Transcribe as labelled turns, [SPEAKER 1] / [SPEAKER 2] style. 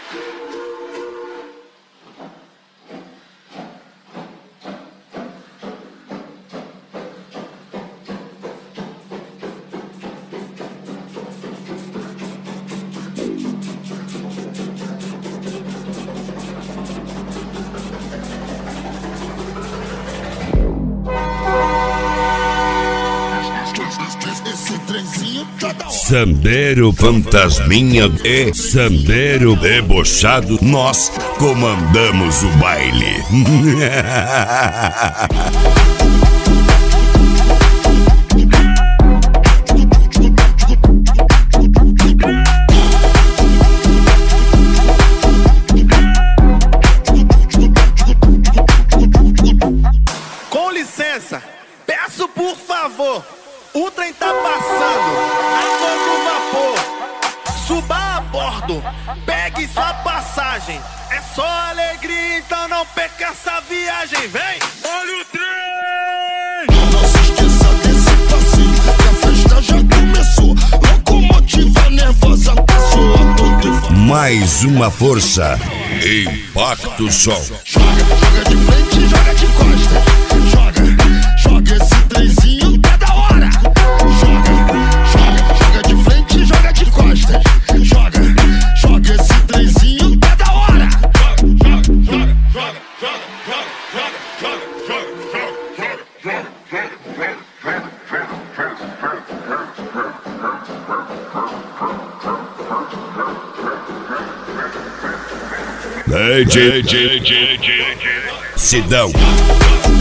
[SPEAKER 1] Sambeiro fantasminha e sambeiro debochado, nós comandamos o baile.
[SPEAKER 2] Com licença, peço por favor, o trem tá passando a todo vapor. Suba a bordo, pegue sua passagem. É só alegria, então não perca essa viagem. Vem! Olha o trem!
[SPEAKER 3] Não se esqueça desse passinho, que a festa já começou. Locomotiva nervosa passou a todo.
[SPEAKER 1] Mais uma força, Impacto Som.
[SPEAKER 3] Joga de frente, joga de costas. Joga esse trenzinho, tá da hora. Joga de frente, joga de costas. Joga esse trenzinho, tá da hora.
[SPEAKER 1] Sidão.